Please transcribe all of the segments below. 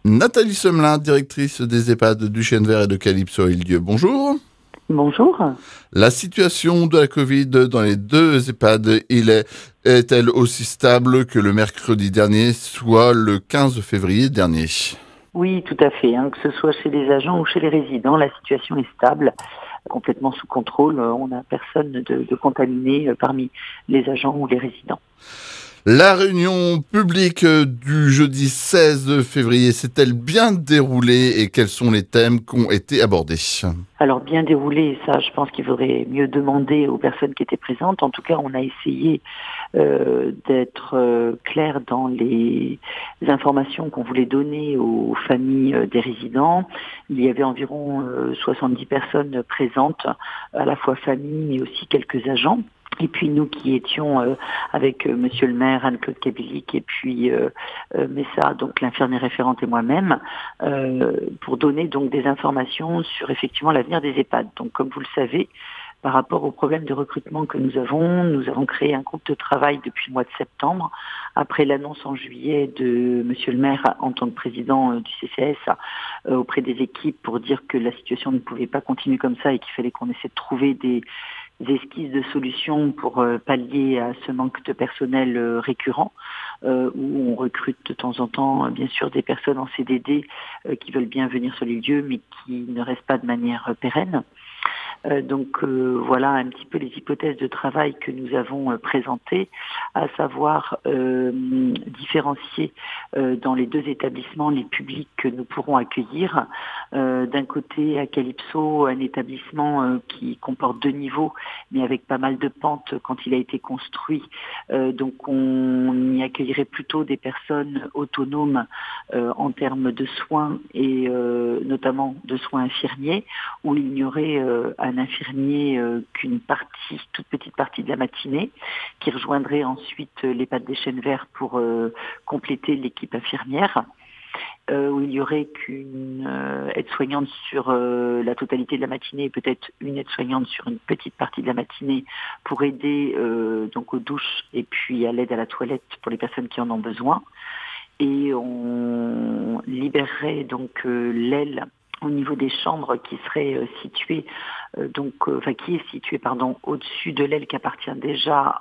Nathalie Semelin, directrice des EHPAD du Chêne Vert et de Calypso à Île-Dieu. Bonjour. Bonjour. La situation de la Covid dans les deux EHPAD est-elle aussi stable que le mercredi dernier, soit le 15 février dernier? Oui, tout à fait. Que ce soit chez les agents ou chez les résidents, la situation est stable, complètement sous contrôle. On n'a personne de contaminé parmi les agents ou les résidents. La réunion publique du jeudi 16 février s'est-elle bien déroulée et quels sont les thèmes qui ont été abordés? Alors bien déroulé, ça je pense qu'il faudrait mieux demander aux personnes qui étaient présentes. En tout cas, on a essayé d'être clair dans les informations qu'on voulait donner aux familles des résidents. Il y avait environ 70 personnes présentes, à la fois familles mais aussi quelques agents. Et puis nous qui étions avec Monsieur le maire, Anne-Claude Kabilic et puis Messa, donc l'infirmière référente et moi-même, pour donner donc des informations sur effectivement l'avenir des EHPAD. Donc comme vous le savez, par rapport au problème de recrutement que nous avons créé un groupe de travail depuis le mois de septembre, après l'annonce en juillet de Monsieur le maire en tant que président du CCS auprès des équipes pour dire que la situation ne pouvait pas continuer comme ça et qu'il fallait qu'on essaie de trouver des esquisses de solutions pour pallier à ce manque de personnel récurrent, où on recrute de temps en temps, bien sûr, des personnes en CDD qui veulent bien venir sur les lieux, mais qui ne restent pas de manière pérenne. Donc voilà un petit peu les hypothèses de travail que nous avons présentées, à savoir différencier dans les deux établissements les publics que nous pourrons accueillir. D'un côté, à Calypso, un établissement qui comporte 2 niveaux, mais avec pas mal de pentes quand il a été construit. Donc on y accueillerait plutôt des personnes autonomes en termes de soins et notamment de soins infirmiers, où il n'y aurait un infirmier qu'une partie, toute petite partie de la matinée, qui rejoindrait ensuite l'EHPAD des Chênes Verts pour compléter l'équipe infirmière, où il y aurait qu'une aide-soignante sur la totalité de la matinée et peut-être une aide-soignante sur une petite partie de la matinée pour aider donc aux douches et puis à l'aide à la toilette pour les personnes qui en ont besoin. Et on libérerait donc l'aile au niveau des chambres qui serait située qui est située au-dessus de l'aile qui appartient déjà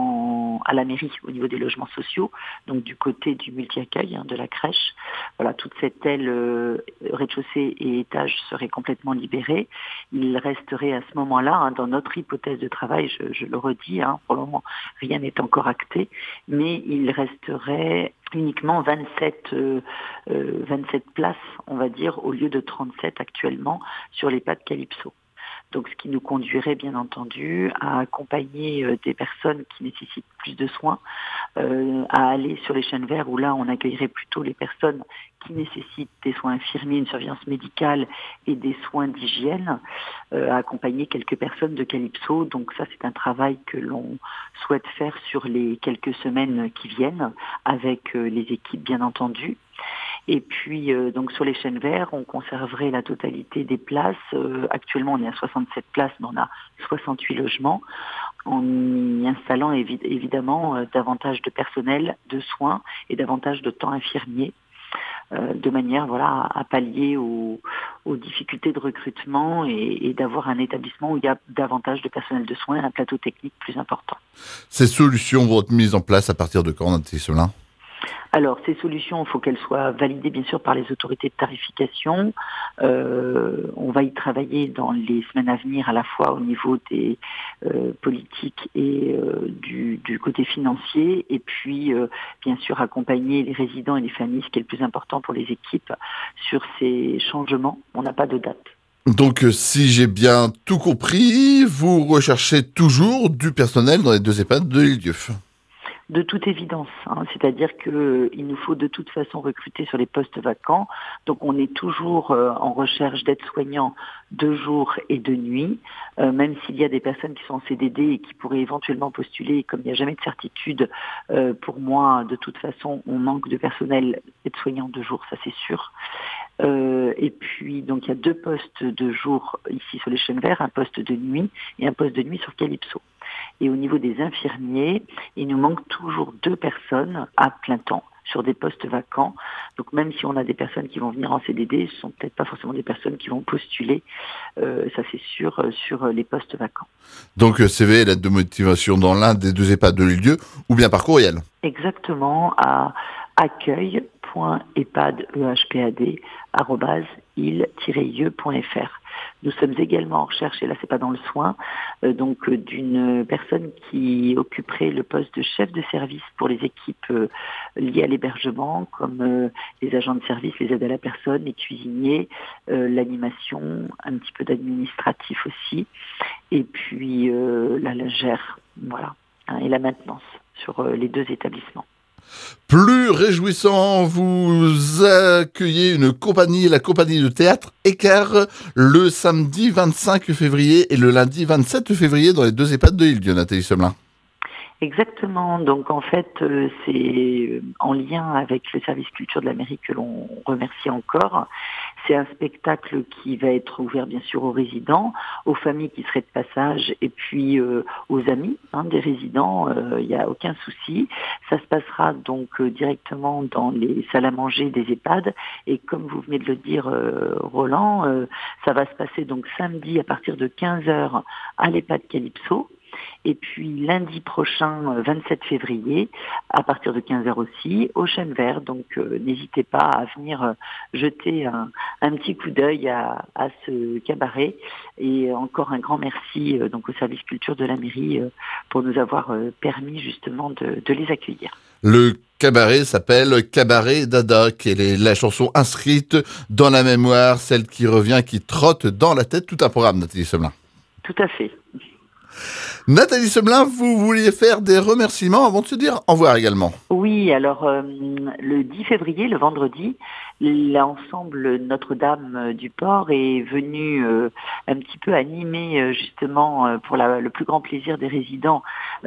à la mairie au niveau des logements sociaux, donc du côté du multi-accueil de la crèche. Voilà, toute cette aile rez-de-chaussée et étage serait complètement libérée. Il resterait à ce moment-là, dans notre hypothèse de travail, je le redis, pour le moment rien n'est encore acté, mais il resterait uniquement 27 places, on va dire, au lieu de 37 actuellement sur l'EHPAD Calypso. Donc ce qui nous conduirait bien entendu à accompagner des personnes qui nécessitent plus de soins, à aller sur les Chênes Verts où là on accueillerait plutôt les personnes qui nécessitent des soins infirmiers, une surveillance médicale et des soins d'hygiène, à accompagner quelques personnes de Calypso. Donc ça c'est un travail que l'on souhaite faire sur les quelques semaines qui viennent avec les équipes bien entendu. Et puis donc sur les Chênes Verts, on conserverait la totalité des places. Actuellement, on est à 67 places, mais on a 68 logements, en y installant évidemment davantage de personnel, de soins et davantage de temps infirmier, de manière à pallier aux difficultés de recrutement et d'avoir un établissement où il y a davantage de personnel de soins et un plateau technique plus important. Ces solutions vont être mises en place à partir de quand, Nathalie Semelin? Alors, ces solutions, il faut qu'elles soient validées, bien sûr, par les autorités de tarification. On va y travailler dans les semaines à venir, à la fois au niveau des politiques et du côté financier. Et puis, bien sûr, accompagner les résidents et les familles, ce qui est le plus important pour les équipes, sur ces changements. On n'a pas de date. Donc, si j'ai bien tout compris, vous recherchez toujours du personnel dans les deux EHPAD de l'Île-Dieu? De toute évidence, c'est-à-dire qu'il nous faut de toute façon recruter sur les postes vacants. Donc on est toujours en recherche d'aides-soignants de jour et de nuit, même s'il y a des personnes qui sont en CDD et qui pourraient éventuellement postuler. Comme il n'y a jamais de certitude, pour moi, de toute façon, on manque de personnel aide-soignants de jour, ça c'est sûr. Et puis, donc il y a 2 postes de jour ici sur les Chênes Verts, un poste de nuit et un poste de nuit sur Calypso. Et au niveau des infirmiers, il nous manque toujours 2 personnes à plein temps sur des postes vacants. Donc même si on a des personnes qui vont venir en CDD, ce sont peut-être pas forcément des personnes qui vont postuler, ça c'est sûr, sur les postes vacants. Donc CV et lettre de motivation dans l'un des deux EHPAD de l'île-Dieu ou bien par courriel. Exactement, à accueil.epad@il-ieux.fr. Nous sommes également en recherche, et là c'est pas dans le soin, d'une personne qui occuperait le poste de chef de service pour les équipes liées à l'hébergement, comme les agents de service, les aides à la personne, les cuisiniers, l'animation, un petit peu d'administratif aussi, et puis la lingère, voilà, et la maintenance sur les deux établissements. Plus réjouissant, vous accueillez une compagnie, la compagnie de théâtre Écart, le samedi 25 février et le lundi 27 février dans les deux EHPAD de l'île-Dieu, Nathalie Semelin. Exactement. Donc en fait, c'est en lien avec le service culture de la mairie que l'on remercie encore. C'est un spectacle qui va être ouvert bien sûr aux résidents, aux familles qui seraient de passage et puis aux amis des résidents. Il n'y a aucun souci. Ça se passera donc directement dans les salles à manger des EHPAD. Et comme vous venez de le dire, Roland, ça va se passer donc samedi à partir de 15h à l'EHPAD Calypso. Et puis lundi prochain, 27 février, à partir de 15h aussi, au Chêne Vert. Donc n'hésitez pas à venir jeter un petit coup d'œil à ce cabaret. Et encore un grand merci donc au service culture de la mairie pour nous avoir permis justement de les accueillir. Le cabaret s'appelle Cabaret Dada, quelle est la chanson inscrite dans la mémoire, celle qui revient, qui trotte dans la tête. Tout un programme, Nathalie Semelin. Tout à fait. Nathalie Semelin, vous vouliez faire des remerciements avant de se dire au revoir également. Oui, alors le 10 février, le vendredi, l'ensemble Notre-Dame du Port est venu un petit peu animer justement pour le plus grand plaisir des résidents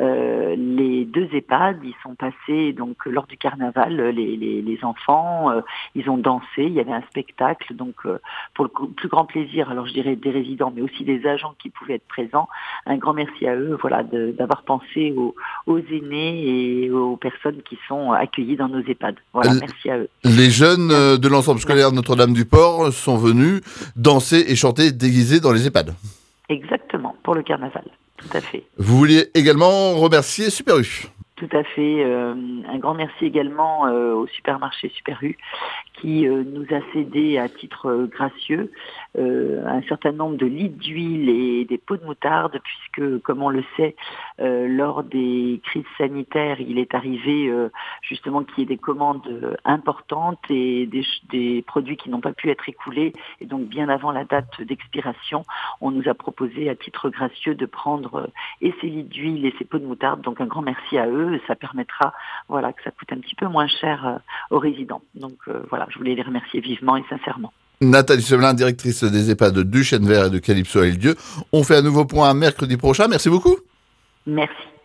les deux EHPAD. Ils sont passés donc lors du carnaval, les enfants, ils ont dansé, il y avait un spectacle donc pour le plus grand plaisir, alors je dirais des résidents mais aussi des agents qui pouvaient être présents. Un grand merci à eux, voilà, d'avoir pensé aux aînés et aux personnes qui sont accueillies dans nos EHPAD. Voilà, merci à eux. Les jeunes de l'ensemble scolaire Notre-Dame-du-Port sont venus danser et chanter déguisés dans les EHPAD. Exactement, pour le carnaval, tout à fait. Vous vouliez également remercier Super U. Tout à fait. Un grand merci également au supermarché Super U qui nous a cédé à titre gracieux un certain nombre de litres d'huile et des pots de moutarde puisque, comme on le sait, lors des crises sanitaires, il est arrivé justement qu'il y ait des commandes importantes et des produits qui n'ont pas pu être écoulés et donc bien avant la date d'expiration, on nous a proposé à titre gracieux de prendre et ces litres d'huile et ces pots de moutarde. Donc un grand merci à eux. Ça permettra voilà, que ça coûte un petit peu moins cher aux résidents. Donc voilà, je voulais les remercier vivement et sincèrement. Nathalie Semelin, directrice des EHPAD du Chêne Vert et de Calypso à l'île-Dieu. On fait un nouveau point mercredi prochain. Merci beaucoup. Merci.